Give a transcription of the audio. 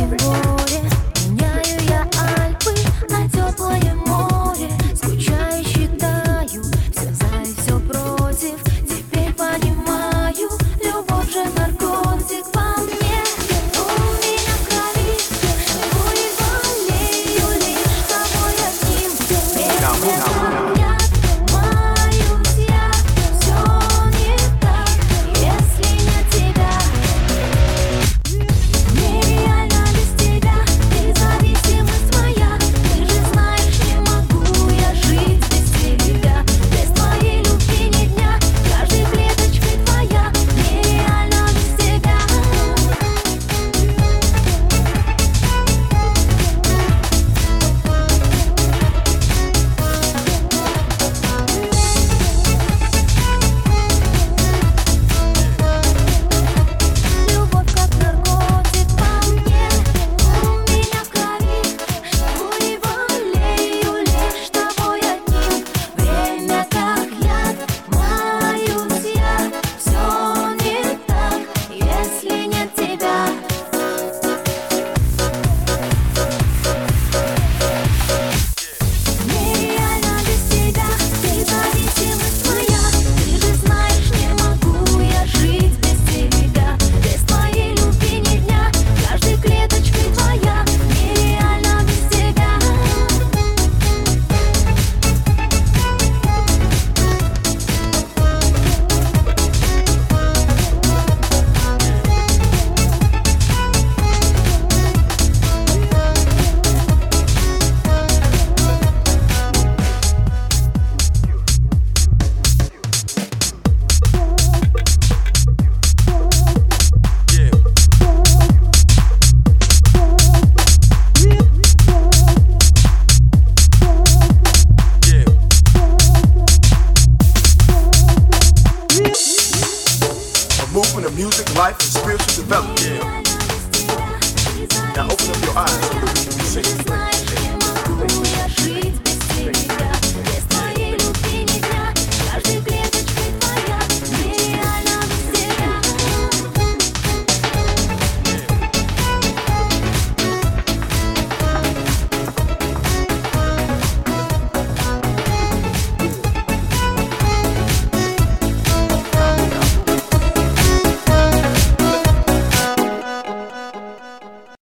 горе, меняю я Альпы на теплое море. Скучаю, считаю, все за и все против. Теперь понимаю, любовь же наркотик во мне. У меня в крови, живу и болею лишь тобой одним. Без тебя я маюсь я, все не так, если нет тебя. Нереально без тебя, ты зависимость моя. Ты же знаешь, не могу я жить без тебя. Без твоей любви ни дня, каждой клеточкой твоя. Нереально без тебя. Любовь как наркотик во мне. У меня в крови, живу и болею лишь тобой одним. Время как яд, маюсь я. Все не так, если нет тебя. Нереально без тебя, ты зависимость моя. Ты же знаешь, не могу я жить без тебя. Без твоей любви ни дня, каждой клеточкой твоя. Нереально без тебя. A movement of music, life, and spiritual development. Now open up your eyes so that we can be saved.